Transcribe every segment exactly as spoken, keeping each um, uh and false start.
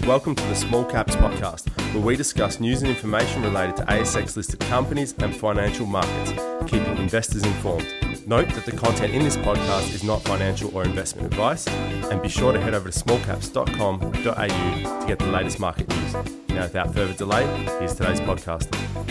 Welcome to the Small Caps Podcast, where we discuss news and information related to A S X-listed companies and financial markets, keeping investors informed. Note that the content in this podcast is not financial or investment advice, and be sure to head over to small caps dot com dot a u to get the latest market news. Now, without further delay, here's today's podcast.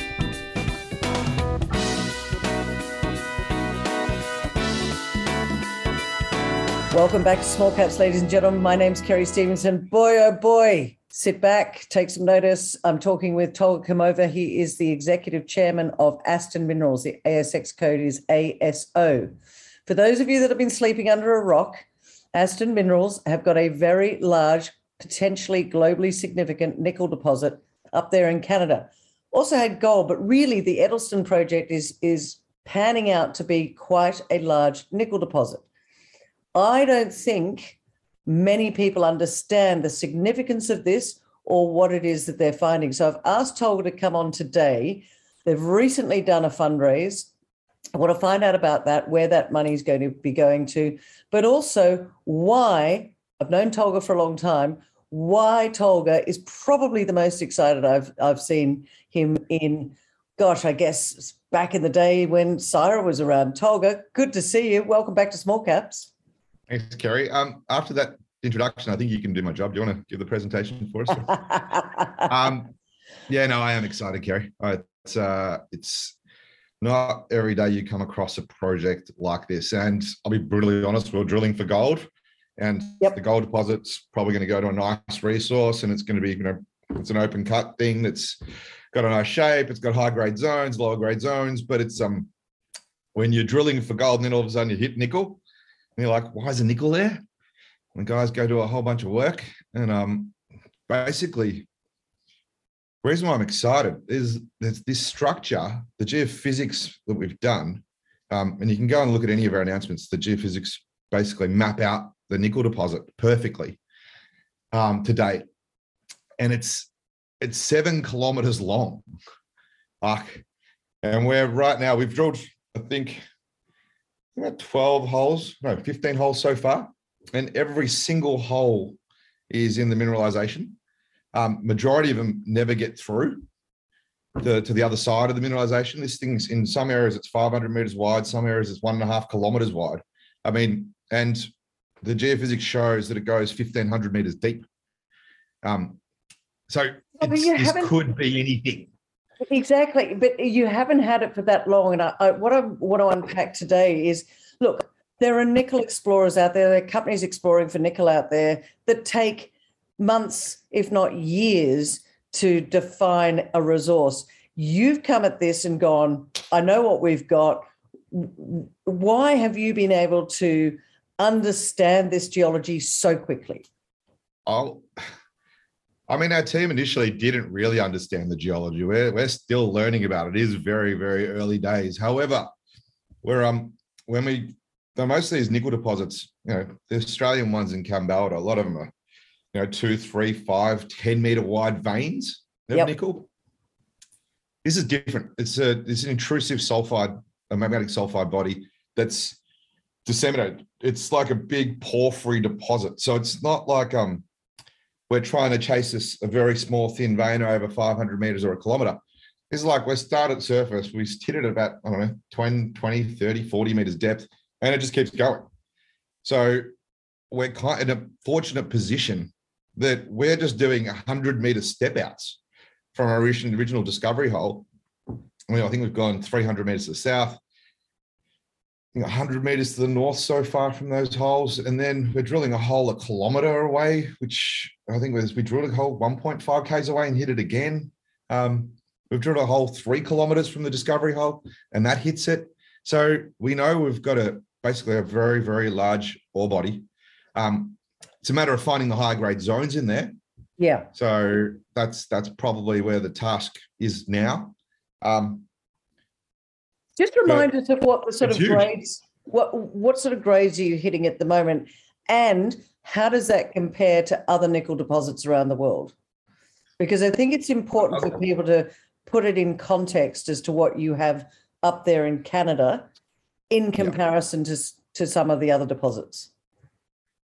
Welcome back to Small Caps, ladies and gentlemen. My name's Kerry Stevenson. Boy, oh boy, sit back, take some notice. I'm talking with Tolga Kamova. He is the executive chairman of Aston Minerals. The A S X code is A S O. For those of you that have been sleeping under a rock, Aston Minerals have got a very large, potentially globally significant nickel deposit up there in Canada. Also had gold, but really the Edelston project is, is panning out to be quite a large nickel deposit. I don't think many people understand the significance of this or what it is that they're finding. So I've asked Tolga to come on today. They've recently done a fundraise. I want to find out about that, where that money is going to be going to, but also why, I've known Tolga for a long time, why Tolga is probably the most excited I've I've seen him in, gosh, I guess back in the day when Syra was around. Tolga, good to see you. Welcome back to Small Caps. Thanks, Kerry. Um, after that introduction, I think you can do my job. Do you want to give the presentation for us? um, yeah, no, I am excited, Kerry. Uh, it's, uh, it's not every day you come across a project like this. And I'll be brutally honest, we're drilling for gold. And yep. The gold deposit's probably going to go to a nice resource. And it's going to be, you know, it's an open cut thing that's got a nice shape. It's got high grade zones, lower grade zones. But it's um when you're drilling for gold and then all of a sudden you hit nickel, and you're like, why is a nickel there? And guys go do a whole bunch of work. And um, basically, the reason why I'm excited is there's this structure, the geophysics that we've done, um, and you can go and look at any of our announcements, the geophysics basically map out the nickel deposit perfectly um, to date. And it's it's seven kilometers long. Like, and we're right now, we've drilled, I think, about twelve holes, no, fifteen holes so far. And every single hole is in the mineralization. Um, majority of them never get through to, to the other side of the mineralization. This thing's in some areas, it's five hundred meters wide. Some areas it's one and a half kilometers wide. I mean, and the geophysics shows that it goes fifteen hundred meters deep. Um, so well, it's, this could be anything. Exactly, but you haven't had it for that long. And I, I, what I want to unpack today is, look, there are nickel explorers out there, there are companies exploring for nickel out there that take months, if not years, to define a resource. You've come at this and gone, I know what we've got. Why have you been able to understand this geology so quickly? I'll... I mean, our team initially didn't really understand the geology. We're, we're still learning about it. It is very, very early days. However, we're um when we the most of these nickel deposits, you know, the Australian ones in Kambalda, a lot of them are, you know, two, three, five, ten meter wide veins of yep. nickel. This is different. It's a it's an intrusive sulfide, a magmatic sulfide body that's disseminated. It's like a big porphyry deposit. So it's not like um. we're trying to chase this, a very small, thin vein over five hundred meters or a kilometer. It's like we start at surface, we hit it about, I don't know, twenty, twenty, thirty, forty meters depth, and it just keeps going. So we're kind of in a fortunate position that we're just doing one hundred meter step outs from our original discovery hole. I mean, I think we've gone three hundred meters to the south, one hundred meters to the north so far from those holes. And then we're drilling a hole a kilometer away, which I think was, we drilled a hole one point five Ks away and hit it again. Um, we've drilled a hole three kilometers from the discovery hole and that hits it. So we know we've got a basically a very, very large ore body. Um, it's a matter of finding the high grade zones in there. Yeah. So that's, that's probably where the task is now. Um, Just remind us of what the sort of huge. grades, what what sort of grades are you hitting at the moment, and how does that compare to other nickel deposits around the world? Because I think it's important for people to put it in context as to what you have up there in Canada in comparison yeah. to, to some of the other deposits.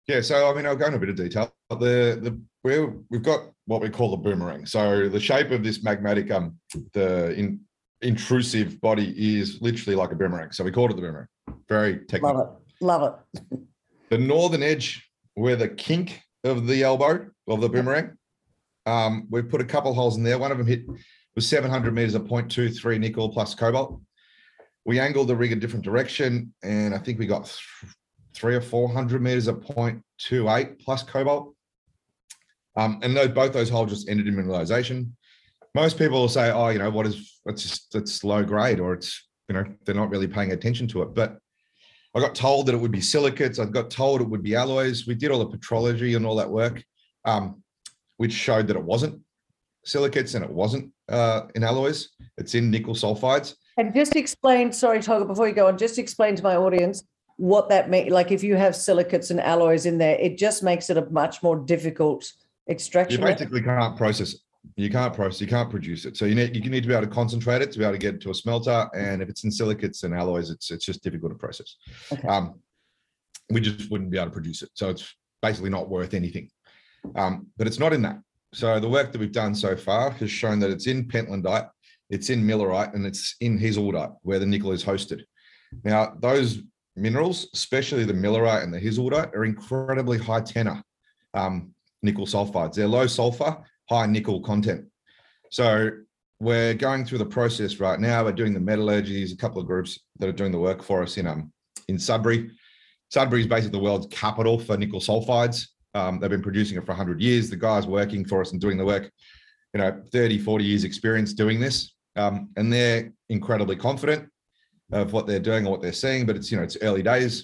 Yeah, so I mean, I'll go into a bit of detail. The the we're, we've got what we call the boomerang. So the shape of this magmatic, um, the in, intrusive body is literally like a boomerang. So we called it the boomerang. Very technical. Love it. Love it. The northern edge, where the kink of the elbow of the boomerang, um, we've put a couple holes in there. One of them hit was seven hundred meters at zero point two three nickel plus cobalt. We angled the rig a different direction, and I think we got th- three or four hundred meters at zero point two eight plus cobalt. Um, and those, both those holes just ended in mineralization. Most people will say, "Oh, you know, what is? It's just it's low grade, or it's you know they're not really paying attention to it." But I got told that it would be silicates. I got told it would be alloys. We did all the petrology and all that work, um, which showed that it wasn't silicates and it wasn't uh, in alloys. It's in nickel sulfides. And just explain, sorry, Tolga, before you go on, just explain to my audience what that means. Like if you have silicates and alloys in there, it just makes it a much more difficult extraction. You basically can't process it. You can't process, you can't produce it. So you need, you need to be able to concentrate it to be able to get it to a smelter. And if it's in silicates and alloys, it's it's just difficult to process. Okay. Um, we just wouldn't be able to produce it. So it's basically not worth anything. Um, but it's not in that. So the work that we've done so far has shown that it's in pentlandite, it's in millerite, and it's in hazeldeite, where the nickel is hosted. Now, those minerals, especially the millerite and the hazeldeite, are incredibly high tenor um, nickel sulfides. They're low sulfur, high nickel content. So we're going through the process right now. We're doing the metallurgy. There's a couple of groups that are doing the work for us in um in Sudbury. Sudbury is basically the world's capital for nickel sulfides. Um, they've been producing it for one hundred years. The guys working for us and doing the work, you know, thirty, forty years experience doing this. Um, and they're incredibly confident of what they're doing or what they're seeing, but it's, you know, it's early days.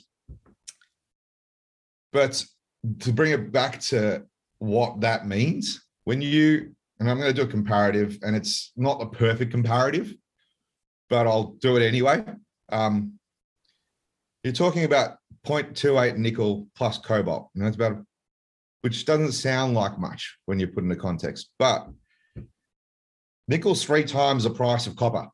But to bring it back to what that means, when you, and I'm going to do a comparative, and it's not the perfect comparative, but I'll do it anyway. Um, you're talking about zero point two eight nickel plus cobalt, and that's about, which doesn't sound like much when you put into context, but nickel's three times the price of copper.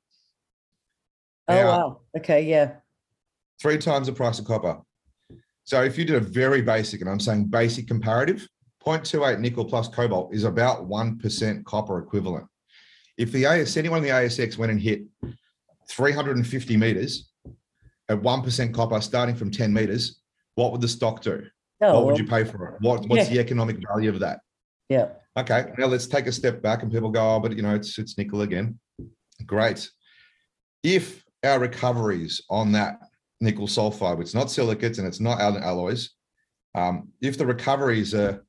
Oh, Now, wow. Okay, yeah. Three times the price of copper. So if you did a very basic, and I'm saying basic comparative, zero point two eight nickel plus cobalt is about one percent copper equivalent. If the A S, anyone in the A S X went and hit three hundred fifty meters at one percent copper starting from ten meters, what would the stock do? Oh, what would well, you pay for it? What, what's yeah. the economic value of that? Yeah. Okay, now let's take a step back, and people go, oh, but you know, it's it's nickel again. Great. If our recoveries on that nickel sulfide, which is not silicates and it's not alloys, um, if the recoveries are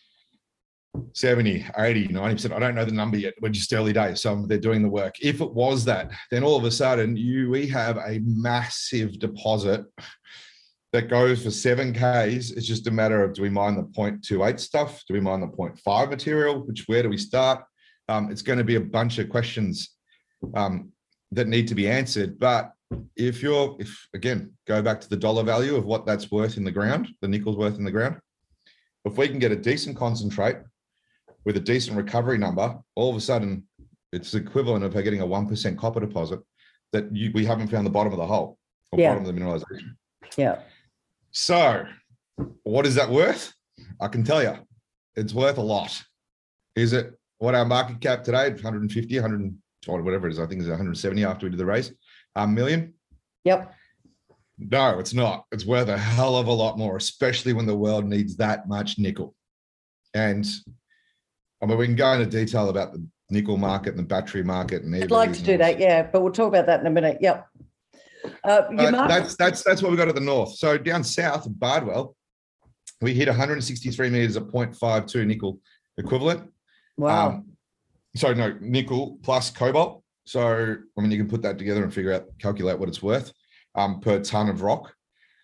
seventy, eighty, ninety percent, I don't know the number yet, we're just early days, so they're doing the work. If it was that, then all of a sudden you we have a massive deposit that goes for seven Ks. It's just a matter of, do we mine the zero point two eight stuff? Do we mine the zero point five material? Which, where do we start? Um, it's going to be a bunch of questions um, that need to be answered. But if you're, if again, go back to the dollar value of what that's worth in the ground, the nickel's worth in the ground. If we can get a decent concentrate with a decent recovery number, all of a sudden it's equivalent of getting a one percent copper deposit that you, we haven't found the bottom of the hole or Yeah. bottom of the mineralization. Yeah. So what is that worth? I can tell you, it's worth a lot. Is it what our market cap today, one hundred fifty, one hundred, or whatever it is, I think it's one hundred seventy after we did the raise, a million? Yep. No, it's not. It's worth a hell of a lot more, especially when the world needs that much nickel. And I mean, we can go into detail about the nickel market and the battery market. And I'd like to do that, yeah, but we'll talk about that in a minute. Yep. Uh, Uh, market- that's that's that's what we got at the north. So down south of Bardwell, we hit one hundred sixty-three meters at zero point five two nickel equivalent. Wow. Um, so no, nickel plus cobalt. So I mean, you can put that together and figure out, calculate what it's worth um, per ton of rock.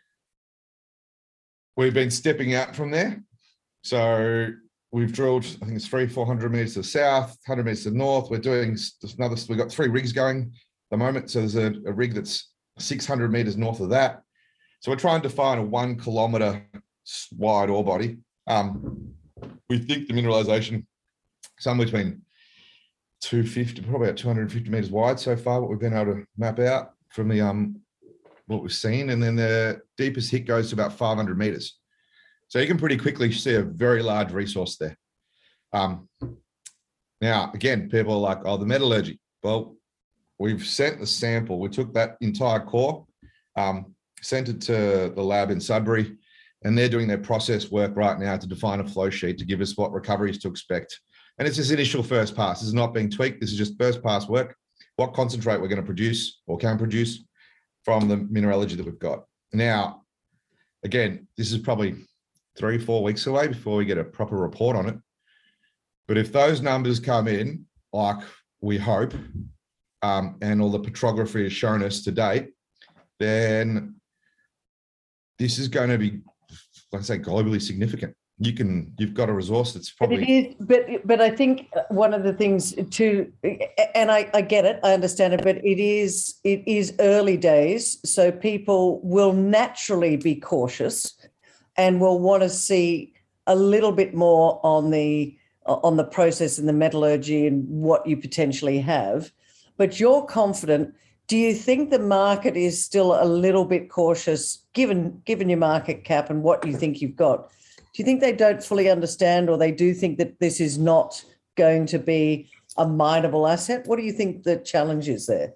We've been stepping out from there. So we've drilled, I think it's three, four hundred meters to the south, one hundred meters to the north. We're doing another. We've got three rigs going at the moment. So there's a, a rig that's six hundred meters north of that. So we're trying to find a one kilometer wide ore body. Um, we think the mineralization somewhere between two fifty, probably about two hundred fifty meters wide so far, what we've been able to map out from the um what we've seen. And then the deepest hit goes to about five hundred meters. So you can pretty quickly see a very large resource there. Um, now, again, people are like, oh, the metallurgy. Well, we've sent the sample. We took that entire core, um, sent it to the lab in Sudbury, and they're doing their process work right now to define a flow sheet to give us what recoveries to expect. And it's this initial first pass. This is not being tweaked. This is just first pass work. What concentrate we're going to produce or can produce from the mineralogy that we've got. Now, again, this is probably three, four weeks away before we get a proper report on it. But if those numbers come in, like we hope, um, and all the petrography has shown us to date, then this is going to be, like I say, globally significant. You can, you've got a resource that's probably. But it is, but but I think one of the things too, and I, I get it, I understand it, but it is it is early days, so people will naturally be cautious, and will want to see a little bit more on the on the process and the metallurgy and what you potentially have. But you're confident. Do you think the market is still a little bit cautious, given given your market cap and what you think you've got? Do you think they don't fully understand, or they do think that this is not going to be a mineable asset? What do you think the challenge is there?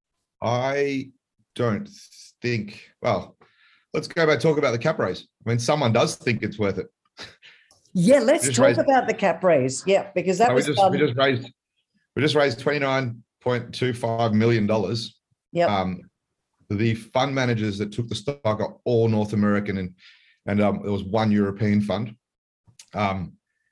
I don't think, well, let's go back and talk about the cap raise. I mean, someone does think it's worth it. Yeah, let's talk raised, about the cap raise. Yeah, because that no, was we just, um, we just raised we just raised twenty-nine point two five million dollars. Yeah. Um, the fund managers that took the stock are all North American, and and um, there was one European fund. Um,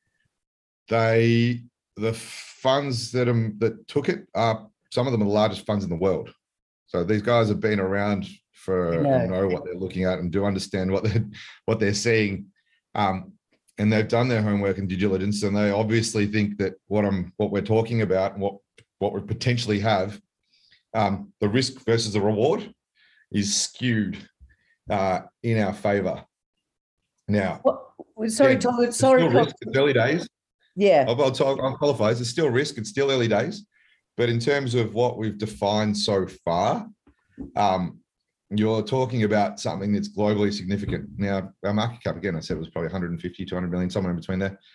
they the funds that um that took it are some of them are the largest funds in the world. So these guys have been around for know. and know what they're looking at and do understand what they're what they're seeing. Um, and they've done their homework and due diligence, and they obviously think that what I'm what we're talking about and what what we potentially have, um, the risk versus the reward is skewed uh, in our favor. Now, well, sorry, yeah, Tom, sorry, still risk, it's early days. Yeah, I'll, I'll talk on qualifiers. It's still risk. It's still early days, but in terms of what we've defined so far, um, you're talking about something that's globally significant. Now, our market cap, again, I said was probably one hundred fifty, two hundred million, somewhere in between there.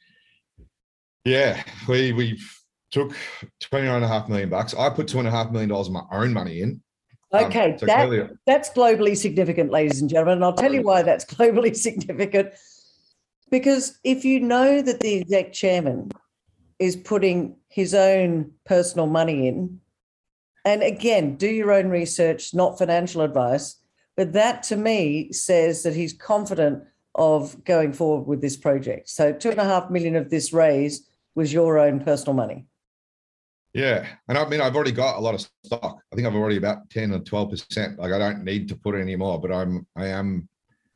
Yeah, we we took twenty-nine and a half million bucks. I put two and a half million dollars of my own money in. Okay, um, so that, clearly, that's globally significant, ladies and gentlemen. And I'll tell you why that's globally significant. Because if you know that the exec chairman is putting his own personal money in, and again, do your own research, not financial advice, but that to me says that he's confident of going forward with this project. So two and a half million of this raise was your own personal money. Yeah. And I mean, I've already got a lot of stock. I think I've already about ten or twelve percent. Like I don't need to put any more, but I'm, I am,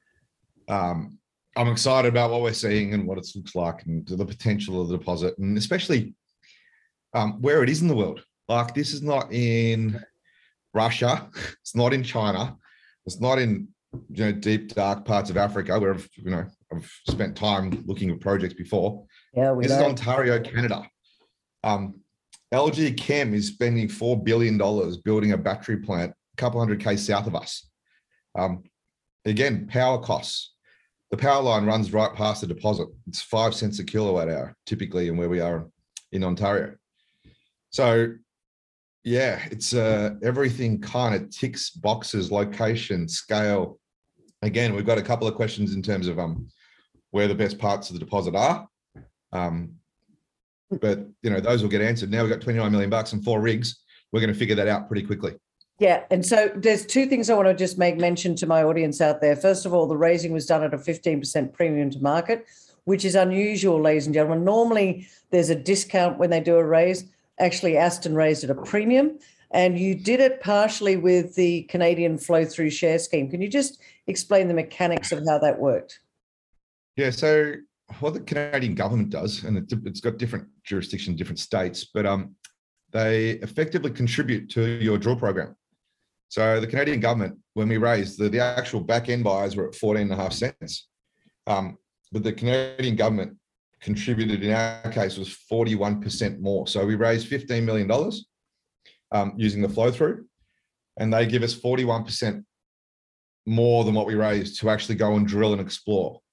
um, I'm excited about what we're seeing and what it looks like and the potential of the deposit, and especially um, where it is in the world. Like this is not in Russia. It's not in China. It's not in, you know, deep, dark parts of Africa where I've, you know, I've spent time looking at projects before. Yeah, we This know. is Ontario, Canada. Um, L G Chem is spending four billion dollars building a battery plant a couple hundred K south of us. Um, again, power costs. The power line runs right past the deposit. It's five cents a kilowatt hour, typically, in where we are in Ontario. So, yeah, it's uh, everything kind of ticks boxes, location, scale. Again, we've got a couple of questions in terms of um, where the best parts of the deposit are. Um, but, you know, those will get answered. Now we've got twenty-nine million bucks and four rigs. We're going to figure that out pretty quickly. Yeah, and so there's two things I want to just make mention to my audience out there. First of all, the raising was done at a fifteen percent premium to market, which is unusual, ladies and gentlemen. Normally, there's a discount when they do a raise. Actually, Aston raised at a premium, and you did it partially with the Canadian flow-through share scheme. Can you just explain the mechanics of how that worked? Yeah, so what the Canadian government does, and it, it's got different jurisdictions, different states, but um, they effectively contribute to your drill program. So the Canadian government, when we raised, the, the actual back-end buyers were at fourteen and a half cents. Um, but the Canadian government contributed, in our case, was forty-one percent more. So we raised fifteen million dollars um, using the flow-through, and they give us forty-one percent more than what we raised to actually go and drill and explore.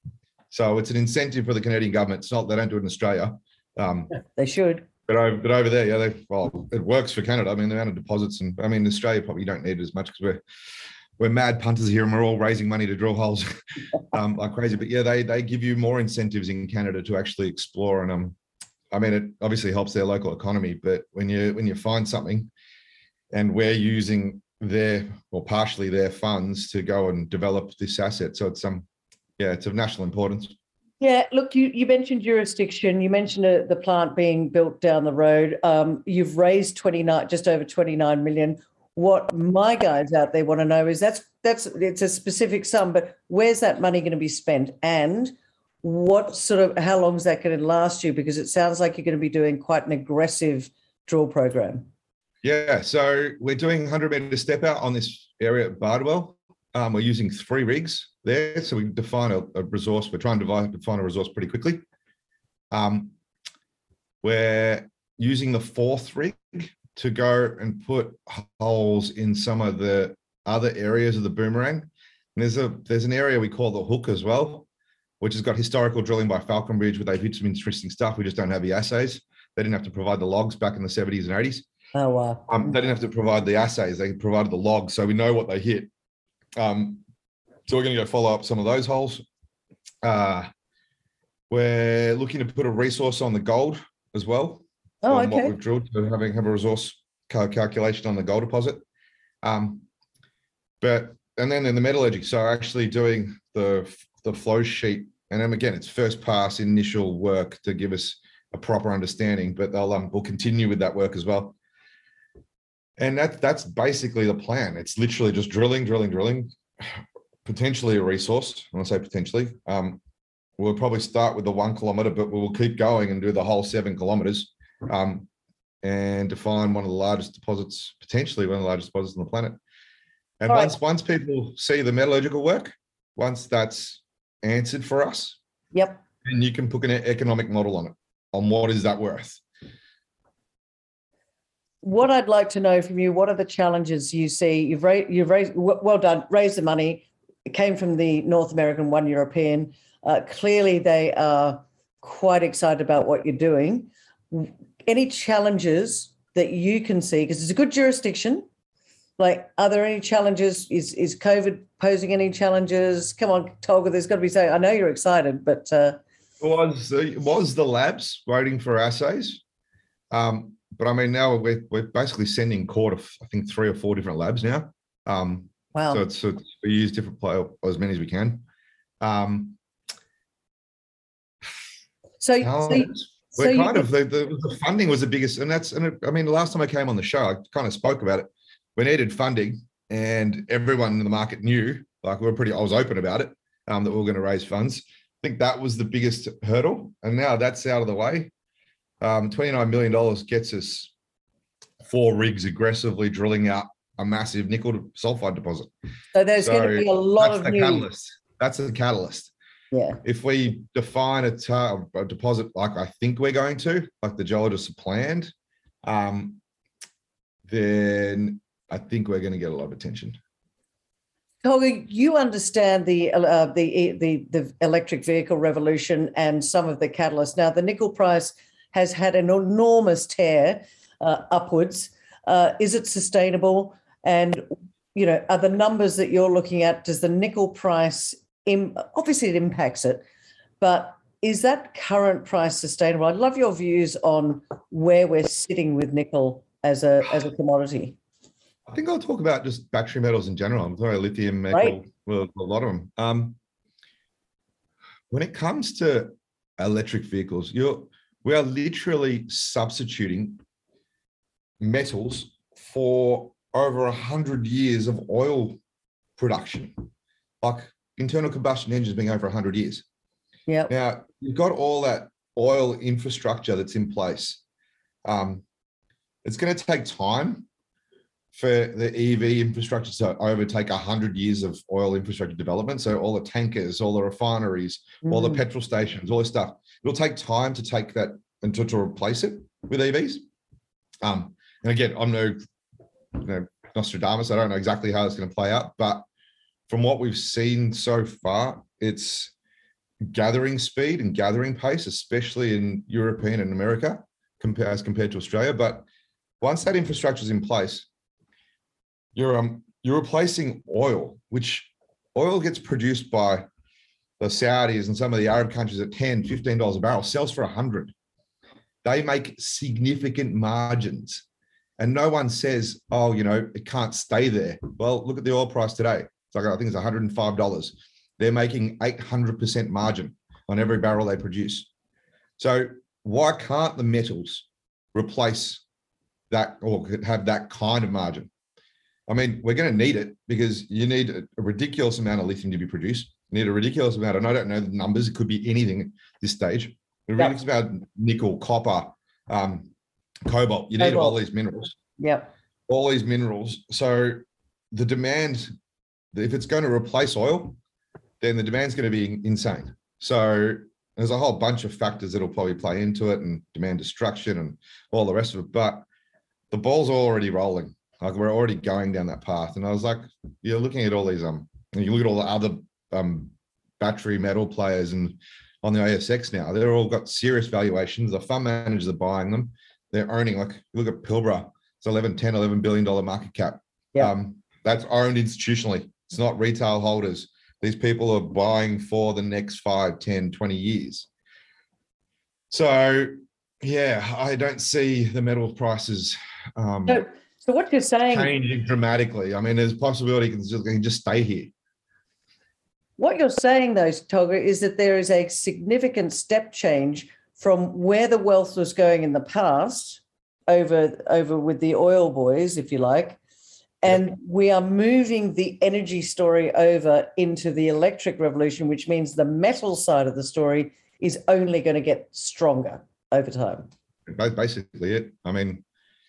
So it's an incentive for the Canadian government. It's not, they don't do it in Australia. Um, They should. But over, but over there, yeah, they, well, it works for Canada. I mean, the amount of deposits, and I mean, Australia probably don't need it as much because we're we're mad punters here and we're all raising money to drill holes um, like crazy. But yeah, they they give you more incentives in Canada to actually explore, and um, I mean, it obviously helps their local economy. But when you when you find something, and we're using their or partially their funds to go and develop this asset, so it's um, yeah, it's of national importance. Yeah, look, you, you mentioned jurisdiction. You mentioned uh, the plant being built down the road. Um, you've raised twenty-nine, just over twenty-nine million. What my guys out there want to know is that's that's it's a specific sum, but where's that money going to be spent, and what sort of how long is that going to last you? Because it sounds like you're going to be doing quite an aggressive drill program. Yeah, so we're doing one hundred meter step out on this area at Bardwell. Um, we're using three rigs there, so we define a, a resource. We're trying to divide, define a resource pretty quickly. Um, we're using the fourth rig to go and put holes in some of the other areas of the Boomerang. And there's a there's an area we call the Hook as well, which has got historical drilling by Falconbridge, where they've hit some interesting stuff. We just don't have the assays. They didn't have to provide the logs back in the seventies and eighties. Oh wow! Um, they didn't have to provide the assays. They provided the logs, so we know what they hit. Um, so we're going to go follow up some of those holes. Uh, we're looking to put a resource on the gold as well. Oh, on okay. What we've drilled, to having have a resource cal- calculation on the gold deposit. Um, but and then in the metallurgy, so actually doing the the flow sheet, and then again, it's first pass initial work to give us a proper understanding. But they'll um, we'll continue with that work as well. And that, that's basically the plan. It's literally just drilling, drilling, drilling, potentially a resource. When I say potentially, um, we'll probably start with the one kilometer, but we'll keep going and do the whole seven kilometers um, and define one of the largest deposits, potentially one of the largest deposits on the planet. And All once, right. once people see the metallurgical work, once that's answered for us, Yep. then you can put an economic model on it, on what is that worth. What I'd like to know from you, what are the challenges you see? You've raised, you've raised, well done, raised the money. It came from the North American, one European. Uh, clearly, they are quite excited about what you're doing. Any challenges that you can see? Because it's a good jurisdiction. Like, are there any challenges? Is is COVID posing any challenges? Come on, Tolga, there's got to be saying. I know you're excited, but uh, was was the labs waiting for assays? Um, But I mean, now we're, we're basically sending core to, I think, three or four different labs now. Um, wow. So it's, it's we use different play, as many as we can. Um, so, so, you- we're so kind you, of the, the the funding was the biggest, and that's and it, I mean, the last time I came on the show, I kind of spoke about it. We needed funding, and everyone in the market knew, like we were pretty. I was open about it, um, that we were going to raise funds. I think that was the biggest hurdle, and now that's out of the way. Um, twenty-nine million dollars gets us four rigs aggressively drilling out a massive nickel sulfide deposit. So there's So going to be a lot that's of the new. catalyst. That's the catalyst. Yeah. If we define a, tar- a deposit like I think we're going to, like the geologists have planned, um, then I think we're going to get a lot of attention. Tolga, you understand the, uh, the the the electric vehicle revolution and some of the catalysts. Now, the nickel price has had an enormous tear uh, upwards. Uh, is it sustainable? And, you know, are the numbers that you're looking at, does the nickel price, im- obviously it impacts it, but is that current price sustainable? I'd love your views on where we're sitting with nickel as a as a commodity. I think I'll talk about just battery metals in general. I'm sorry, lithium, nickel, Right. well, a lot of them. Um, when it comes to electric vehicles, you're we are literally substituting metals for over a hundred years of oil production, like internal combustion engines being over a hundred years. Yeah. Now you've got all that oil infrastructure that's in place. Um, it's going to take time for the E V infrastructure to overtake a hundred years of oil infrastructure development. So all the tankers, all the refineries, mm. all the petrol stations, all this stuff. It'll take time to take that and to, to replace it with E Vs. Um, and again, I'm no, you know, Nostradamus. I don't know exactly how it's going to play out, but from what we've seen so far, it's gathering speed and gathering pace, especially in European and America, compared, as compared to Australia. But once that infrastructure is in place, you're um you're replacing oil, which oil gets produced by the Saudis and some of the Arab countries at ten, fifteen dollars a barrel, sells for one hundred. They make significant margins. And no one says, oh, you know, it can't stay there. Well, look at the oil price today. It's like, I think it's one hundred five dollars. They're making eight hundred percent margin on every barrel they produce. So why can't the metals replace that or have that kind of margin? I mean, we're going to need it because you need a ridiculous amount of lithium to be produced. You need a ridiculous amount, and I don't know the numbers. It could be anything at this stage. A ridiculous yep. amount of nickel, copper, um, cobalt. You need cobalt. all these minerals. Yep. All these minerals. So the demand, if it's going to replace oil, then the demand's going to be insane. So there's a whole bunch of factors that'll probably play into it, and demand destruction and all the rest of it. But the ball's already rolling. Like, we're already going down that path. And I was like, you're looking at all these, um, and you look at all the other um, battery metal players and on the A S X now, they're all got serious valuations. The fund managers are buying them. They're owning, like, look at Pilbara. It's eleven, ten, eleven billion dollar market cap. Yeah. Um, that's owned institutionally. It's not retail holders. These people are buying for the next five, ten, twenty years. So, yeah, I don't see the metal prices um, so, so what you're saying changing dramatically. I mean, there's a possibility it can just, it can just stay here. What you're saying, though, Tolga, is that there is a significant step change from where the wealth was going in the past over, over with the oil boys, if you like, and yep. we are moving the energy story over into the electric revolution, which means the metal side of the story is only going to get stronger over time. Basically it. I mean,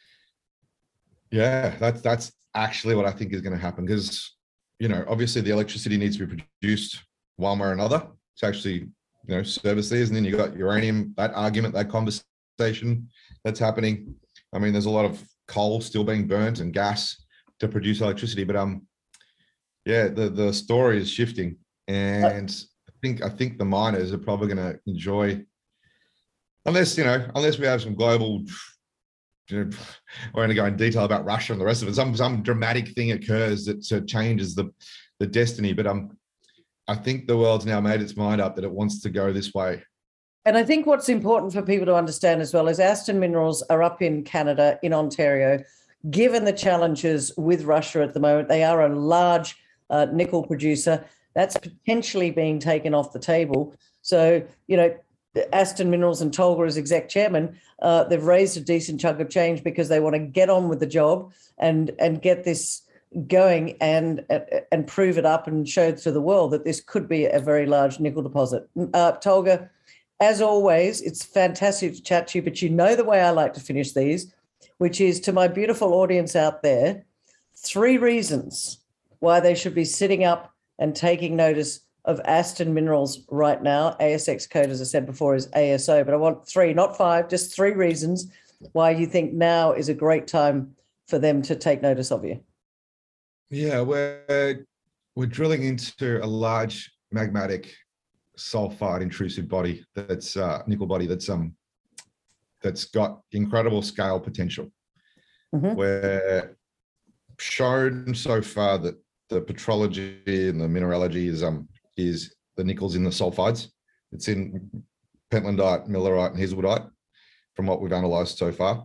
yeah, that's that's actually what I think is going to happen, because, you know, obviously the electricity needs to be produced one way or another to actually, you know, service these. And then you got uranium, that argument, that conversation that's happening. I mean, there's a lot of coal still being burnt and gas to produce electricity, but um, yeah, the the story is shifting, and I think I think the miners are probably going to enjoy, unless you know, unless we have some global, you know, we're going to go in detail about Russia and the rest of it. Some some dramatic thing occurs that uh, changes the the destiny, but um, I think the world's now made its mind up that it wants to go this way. And I think what's important for people to understand as well is Aston Minerals are up in Canada, in Ontario. Given the challenges with Russia at the moment, they are a large uh, nickel producer. That's potentially being taken off the table. So, you know, Aston Minerals and Tolga as exec chairman, uh, they've raised a decent chunk of change because they want to get on with the job and and get this going and and prove it up and show to the world that this could be a very large nickel deposit. Uh, Tolga, as always, it's fantastic to chat to you, but you know the way I like to finish these, which is to my beautiful audience out there, three reasons why they should be sitting up and taking notice of Aston Minerals right now. A S X code, as I said before, is A S O, but I want three, not five, just three reasons why you think now is a great time for them to take notice of you. Yeah, we're, we're drilling into a large magmatic sulfide intrusive body that's uh, nickel body that's um that's got incredible scale potential. Mm-hmm. We're shown so far that the petrology and the mineralogy is um is the nickel's in the sulfides. It's in pentlandite, millerite, and hazelwoodite, from what we've analysed so far.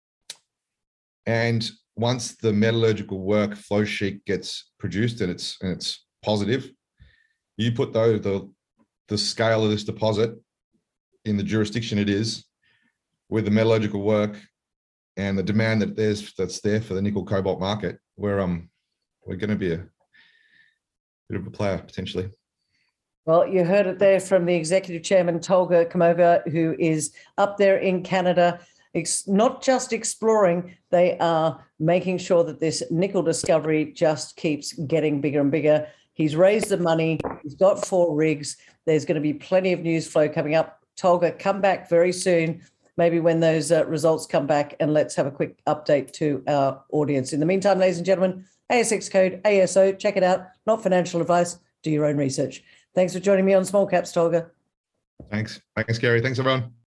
And once the metallurgical work flow sheet gets produced and it's and it's positive, you put those the the scale of this deposit in the jurisdiction it is, with the metallurgical work and the demand that there's that's there for the nickel cobalt market, where um we're going to be a bit of a player potentially. Well, you heard it there from the executive chairman, Tolga Kamova, who is up there in Canada, ex- not just exploring, they are making sure that this nickel discovery just keeps getting bigger and bigger. He's raised the money. He's got four rigs. There's going to be plenty of news flow coming up. Tolga, come back very soon, maybe when those uh, results come back, and let's have a quick update to our audience. In the meantime, ladies and gentlemen, A S X code, A S O, check it out. Not financial advice. Do your own research. Thanks for joining me on Small Caps, Tolga. Thanks. Thanks, Kerry. Thanks, everyone.